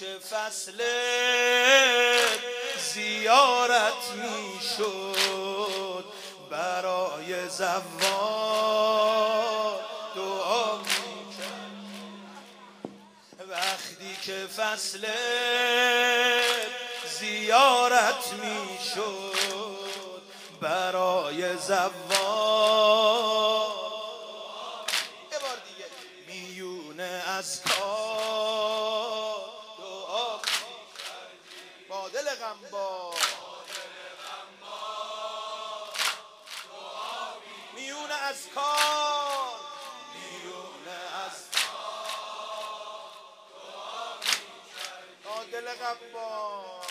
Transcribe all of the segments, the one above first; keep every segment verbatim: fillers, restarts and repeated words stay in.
که فصل زیارت میشد برای زوار دعا میکرد. وقتی که فصل زیارت میشد برای زوار یه بار دیگه میونه از کار دعا میکردی با دل غمبار میونه از کار میونه از با دل غمبار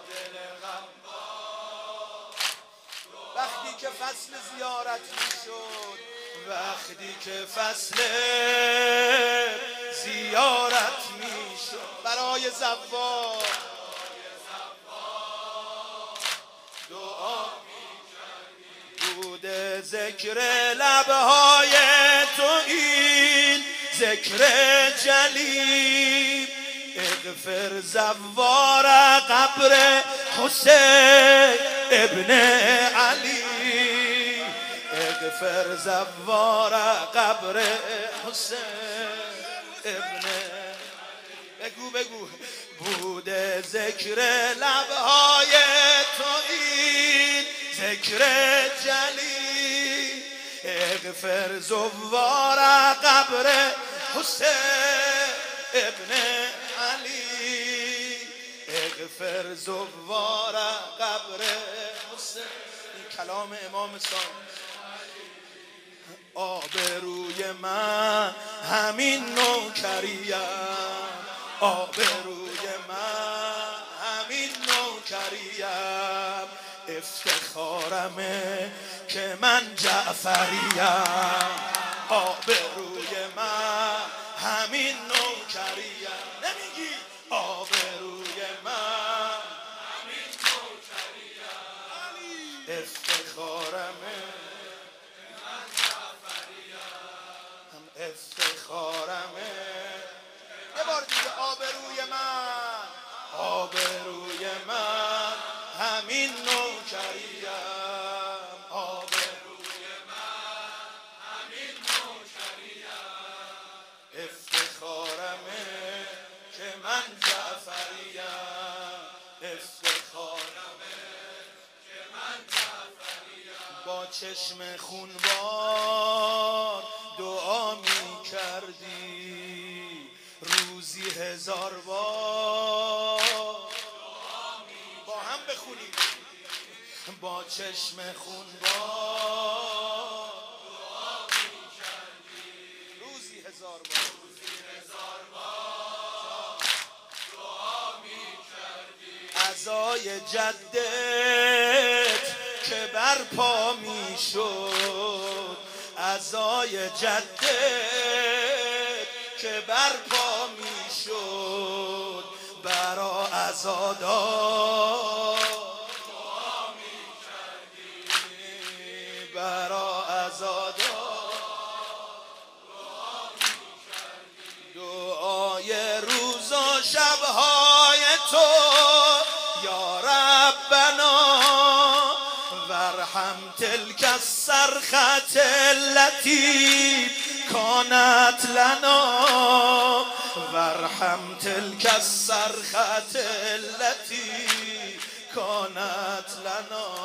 وقتی که فصل زیارت میشد وقتی که فصل زیارت میشد برای زوار دعا بوده ذکر لبهای تو این ذکر جلی اغفر زوار قبر حسین ابن علی اغفر زوار قبر حسین ابن بگو بگو بوده ذکر لبهای تو این ذکر جلی اغفر زوار قبر حسین ابن علی اغفر زوار قبر حسین. این کلام امام صادق. آبروی من همین نوکریم آبروی من همین نوکریم افتخارمه که من جعفریم آبروی من همین نوکریم نمیگی آبروی من همین نوکریم افتخارمه من جعفریم افتخارمه یه بار دیگه آبروی من آبروی من همین نوکریم آبروی من همین نوکریم افتخارمه که من جعفریم افتخارمه که من جعفریم با چشم خونبار دعا می کردی روزی هزار بار با هم بخونیم با چشم خونبار دعا می کردی روزی هزار بار عزای جدت که برپا می شد عزای جدت که برپا می شد برا عزادار دعا می کردی برا عزادار دعا می کردی دعای روز و شبهای تو یا ربنا وارحم تلك الصرخة التي كانت لنا وارحم تلك الصرخة التي كانت لنا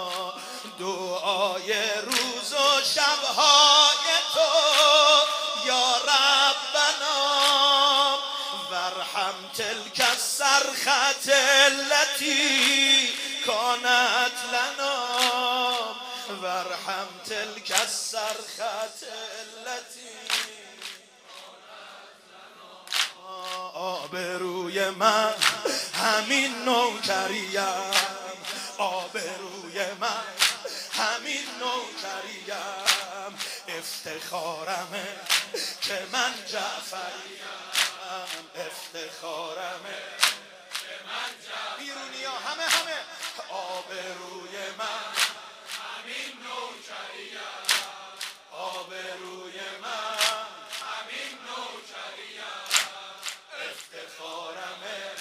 دعای روز و شبهای تو یا ربنا وارحم تلك الصرخة التي كانت لنا وارحم تلك الصرخة التي آبروی من همین نوکریم آبروی من همین نوکریم افتخارمه که من جعفریم افتخارمه که من جعفریم بیرونی ها همه همه آبروی من همین نوکریم آبروی من همین نوکریم افتخارمه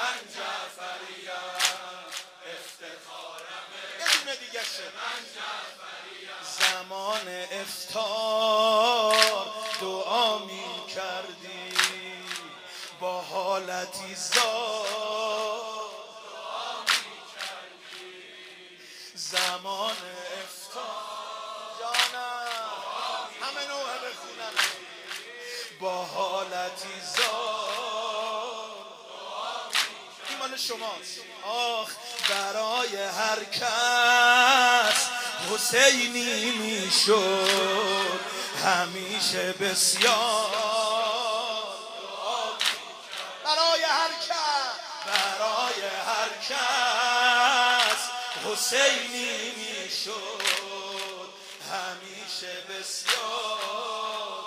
من جعفریم افتخارمه یه دونه دیگه شه من جعفریم زمان افطار دعا می کردی با حالتی زار دعا می کردی زمان افطار جانم همه نوعه بخونم با حالتی زار این مال شماست آخ برای هر کس حسینی میشد همیشه بسیار برای هر کس برای هر کس حسینی میشد همیشه بسیار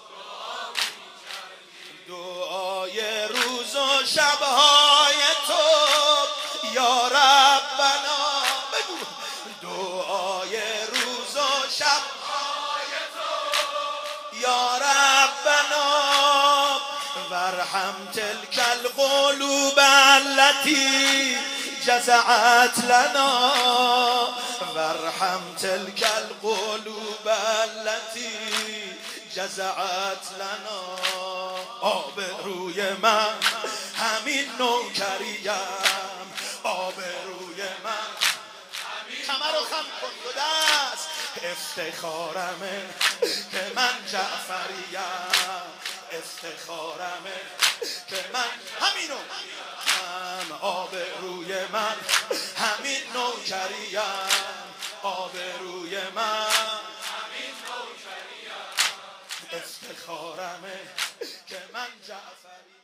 دعای روز و شبهای تو یا ربنا بگو دعای روز و شبهای تو یا ربنا وارحم تلك القلوب التي جزعت لنا وارحم تلك القلوب التي جزعت لنا آب روی من همین نوکریم آب روی من کمر رو خم کن دو دست افتخارمه که من جعفریم افتخارمه که من همینو هم آب روی من همین نوکریم آب روی من افتخارمه که من جعفری